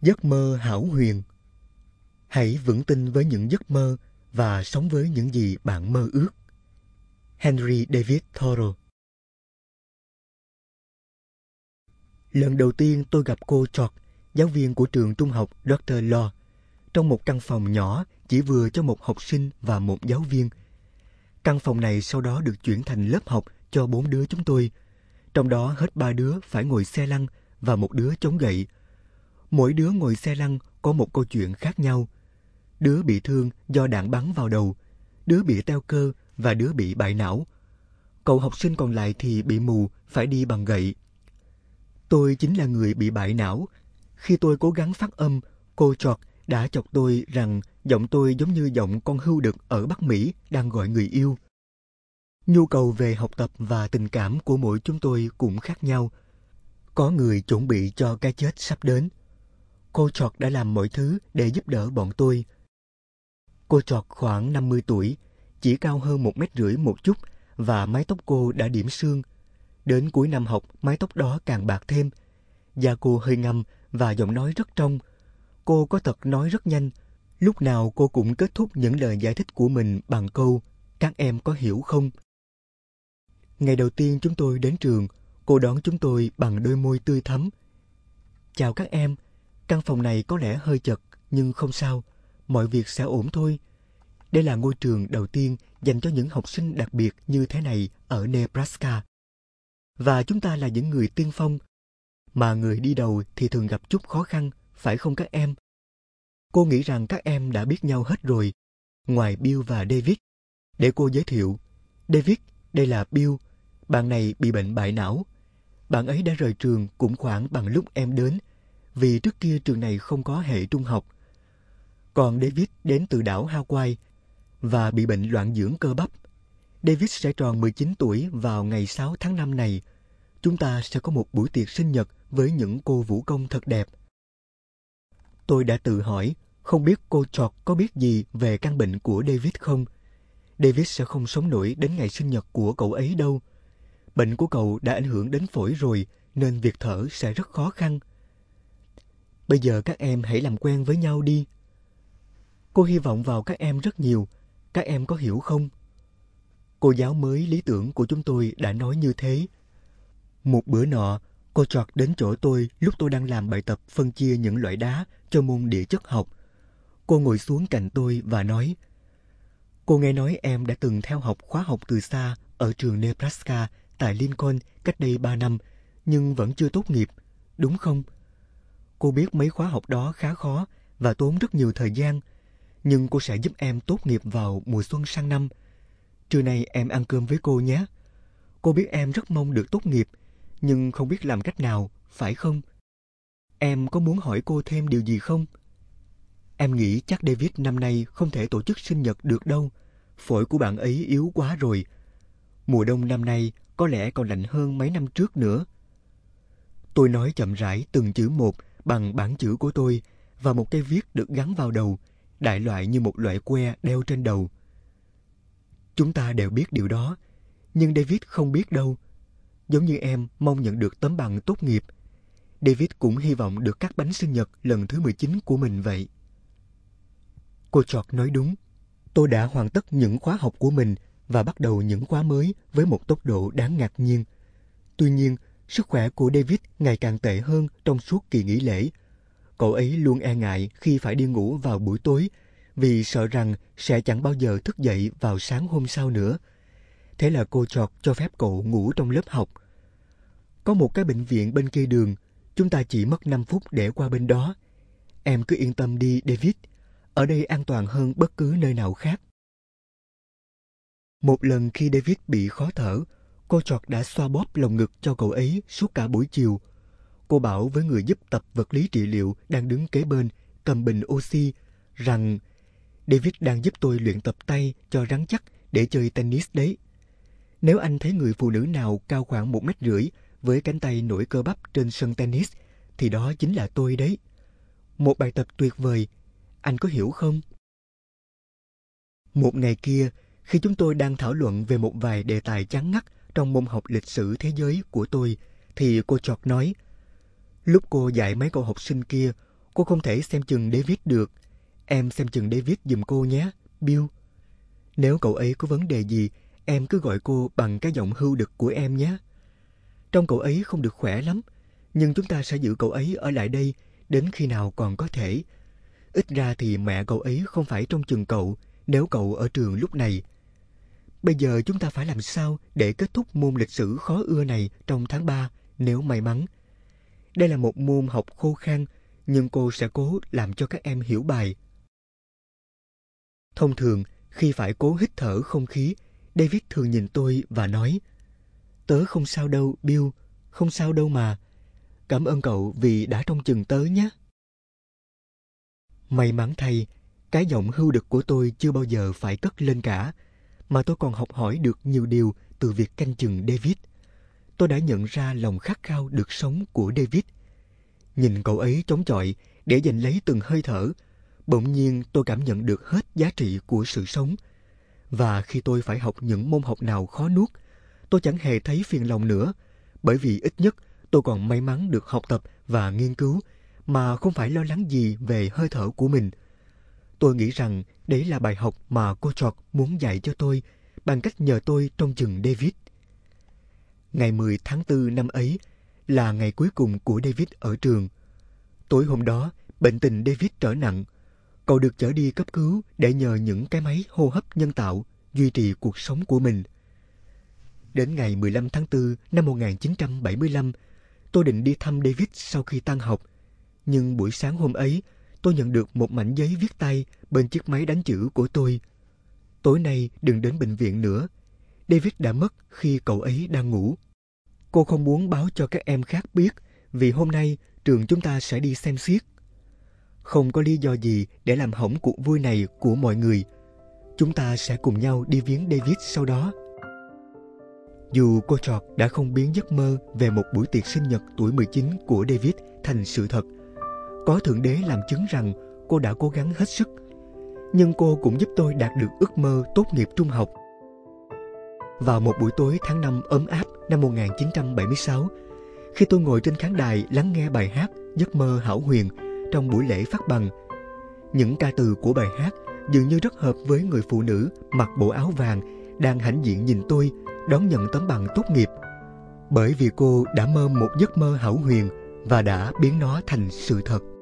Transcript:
Giấc mơ hão huyền. Hãy vững tin với những giấc mơ và sống với những gì bạn mơ ước. Henry David Thoreau. Lần đầu tiên tôi gặp cô George, giáo viên của trường trung học Dr. Law, trong một căn phòng nhỏ chỉ vừa cho một học sinh và một giáo viên. Căn phòng này sau đó được chuyển thành lớp học cho 4 đứa chúng tôi. Trong đó hết 3 đứa phải ngồi xe lăn và một đứa chống gậy. Mỗi đứa ngồi xe lăn có một câu chuyện khác nhau. Đứa bị thương do đạn bắn vào đầu, đứa bị teo cơ và đứa bị bại não. Cậu học sinh còn lại thì bị mù, phải đi bằng gậy. Tôi chính là người bị bại não. Khi tôi cố gắng phát âm, cô George đã chọc tôi rằng giọng tôi giống như giọng con hươu đực ở Bắc Mỹ đang gọi người yêu. Nhu cầu về học tập và tình cảm của mỗi chúng tôi cũng khác nhau. Có người chuẩn bị cho cái chết sắp đến. Cô George đã làm mọi thứ để giúp đỡ bọn tôi. Cô George khoảng 50 tuổi, chỉ cao hơn 1,5 m một chút và mái tóc cô đã điểm sương. Đến cuối năm học, mái tóc đó càng bạc thêm. Da cô hơi ngăm và giọng nói rất trong. Cô có tật nói rất nhanh. Lúc nào cô cũng kết thúc những lời giải thích của mình bằng câu "Các em có hiểu không?". Ngày đầu tiên chúng tôi đến trường, cô đón chúng tôi bằng đôi môi tươi thắm. "Chào các em, căn phòng này có lẽ hơi chật, nhưng không sao, mọi việc sẽ ổn thôi. Đây là ngôi trường đầu tiên dành cho những học sinh đặc biệt như thế này ở Nebraska. Và chúng ta là những người tiên phong, mà người đi đầu thì thường gặp chút khó khăn, phải không các em? Cô nghĩ rằng các em đã biết nhau hết rồi, ngoài Bill và David. Để cô giới thiệu. David, đây là Bill, bạn này bị bệnh bại não. Bạn ấy đã rời trường cũng khoảng bằng lúc em đến, vì trước kia trường này không có hệ trung học. Còn David đến từ đảo Hawaii và bị bệnh loạn dưỡng cơ bắp. David sẽ tròn 19 tuổi vào ngày 6 tháng 5 này. Chúng ta sẽ có một buổi tiệc sinh nhật với những cô vũ công thật đẹp." Tôi đã tự hỏi, không biết cô George có biết gì về căn bệnh của David không? David sẽ không sống nổi đến ngày sinh nhật của cậu ấy đâu. Bệnh của cậu đã ảnh hưởng đến phổi rồi, nên việc thở sẽ rất khó khăn. Bây giờ các em hãy làm quen với nhau đi. Cô hy vọng vào các em rất nhiều. Các em có hiểu không? Cô giáo mới lý tưởng của chúng tôi đã nói như thế. Một bữa nọ, cô George đến chỗ tôi lúc tôi đang làm bài tập phân chia những loại đá cho môn địa chất học. Cô ngồi xuống cạnh tôi và nói, "Cô nghe nói em đã từng theo học khóa học từ xa ở trường Nebraska tại Lincoln cách đây 3 năm, nhưng vẫn chưa tốt nghiệp, đúng không? Cô biết mấy khóa học đó khá khó và tốn rất nhiều thời gian, nhưng cô sẽ giúp em tốt nghiệp vào mùa xuân sang năm. Trưa nay em ăn cơm với cô nhé. Cô biết em rất mong được tốt nghiệp, nhưng không biết làm cách nào, phải không? Em có muốn hỏi cô thêm điều gì không? Em nghĩ chắc David năm nay không thể tổ chức sinh nhật được đâu. Phổi của bạn ấy yếu quá rồi. Mùa đông năm nay có lẽ còn lạnh hơn mấy năm trước nữa." Tôi nói chậm rãi từng chữ một bằng bảng chữ của tôi và một cây viết được gắn vào đầu, đại loại như một loại que đeo trên đầu. Chúng ta đều biết điều đó, nhưng David không biết đâu. Giống như em mong nhận được tấm bằng tốt nghiệp, David cũng hy vọng được cắt bánh sinh nhật lần thứ 19 của mình vậy. Cô George nói đúng. Tôi đã hoàn tất những khóa học của mình và bắt đầu những khóa mới với một tốc độ đáng ngạc nhiên. Tuy nhiên, sức khỏe của David ngày càng tệ hơn trong suốt kỳ nghỉ lễ. Cậu ấy luôn e ngại khi phải đi ngủ vào buổi tối vì sợ rằng sẽ chẳng bao giờ thức dậy vào sáng hôm sau nữa. Thế là cô George cho phép cậu ngủ trong lớp học. Có một cái bệnh viện bên kia đường, chúng ta chỉ mất 5 phút để qua bên đó. Em cứ yên tâm đi, David. Ở đây an toàn hơn bất cứ nơi nào khác. Một lần khi David bị khó thở, cô George đã xoa bóp lồng ngực cho cậu ấy suốt cả buổi chiều. Cô bảo với người giúp tập vật lý trị liệu đang đứng kế bên, cầm bình oxy, rằng David đang giúp tôi luyện tập tay cho rắn chắc để chơi tennis đấy. Nếu anh thấy người phụ nữ nào cao khoảng 1,5 m với cánh tay nổi cơ bắp trên sân tennis, thì đó chính là tôi đấy. Một bài tập tuyệt vời, anh có hiểu không? Một ngày kia, khi chúng tôi đang thảo luận về một vài đề tài chán ngắt trong môn học lịch sử thế giới của tôi, thì cô George nói, lúc cô dạy mấy cậu học sinh kia, Cô không thể xem chừng David được. Em xem chừng David giùm cô nhé, Bill. Nếu cậu ấy có vấn đề gì, em cứ gọi cô bằng cái giọng hưu đực của em nhé. Trông cậu ấy không được khỏe lắm, nhưng chúng ta sẽ giữ cậu ấy ở lại đây đến khi nào còn có thể. Ít ra thì mẹ cậu ấy không phải trông chừng cậu nếu cậu ở trường lúc này. Bây giờ chúng ta phải làm sao để kết thúc môn lịch sử khó ưa này trong tháng 3 nếu may mắn. Đây là một môn học khô khan, nhưng cô sẽ cố làm cho các em hiểu bài. Thông thường, khi phải cố hít thở không khí, David thường nhìn tôi và nói: "Tớ không sao đâu, Bill, không sao đâu mà. Cảm ơn cậu vì đã trông chừng tớ nhé." May mắn thay, cái giọng hưu đực của tôi chưa bao giờ phải cất lên cả, mà tôi còn học hỏi được nhiều điều từ việc canh chừng David. Tôi đã nhận ra lòng khát khao được sống của David. Nhìn cậu ấy chống chọi để giành lấy từng hơi thở, bỗng nhiên tôi cảm nhận được hết giá trị của sự sống. Và khi tôi phải học những môn học nào khó nuốt, tôi chẳng hề thấy phiền lòng nữa, bởi vì ít nhất tôi còn may mắn được học tập và nghiên cứu, mà không phải lo lắng gì về hơi thở của mình. Tôi nghĩ rằng đấy là bài học mà cô George muốn dạy cho tôi bằng cách nhờ tôi trông chừng David. Ngày 10 tháng 4 năm ấy là ngày cuối cùng của David ở trường. Tối hôm đó, bệnh tình David trở nặng. Cậu được chở đi cấp cứu để nhờ những cái máy hô hấp nhân tạo duy trì cuộc sống của mình. Đến ngày 15 tháng 4 năm 1975, tôi định đi thăm David sau khi tan học. Nhưng buổi sáng hôm ấy, tôi nhận được một mảnh giấy viết tay bên chiếc máy đánh chữ của tôi. Tối nay đừng đến bệnh viện nữa. David đã mất khi cậu ấy đang ngủ. Cô không muốn báo cho các em khác biết vì hôm nay trường chúng ta sẽ đi xem xiếc. Không có lý do gì để làm hỏng cuộc vui này của mọi người. Chúng ta sẽ cùng nhau đi viếng David sau đó. Dù cô George đã không biến giấc mơ về một buổi tiệc sinh nhật tuổi 19 của David thành sự thật, có Thượng Đế làm chứng rằng cô đã cố gắng hết sức, nhưng cô cũng giúp tôi đạt được ước mơ tốt nghiệp trung học. Vào một buổi tối tháng 5 ấm áp năm 1976, khi tôi ngồi trên khán đài lắng nghe bài hát Giấc mơ hão huyền trong buổi lễ phát bằng, những ca từ của bài hát dường như rất hợp với người phụ nữ mặc bộ áo vàng đang hãnh diện nhìn tôi đón nhận tấm bằng tốt nghiệp, bởi vì cô đã mơ một giấc mơ hão huyền và đã biến nó thành sự thật.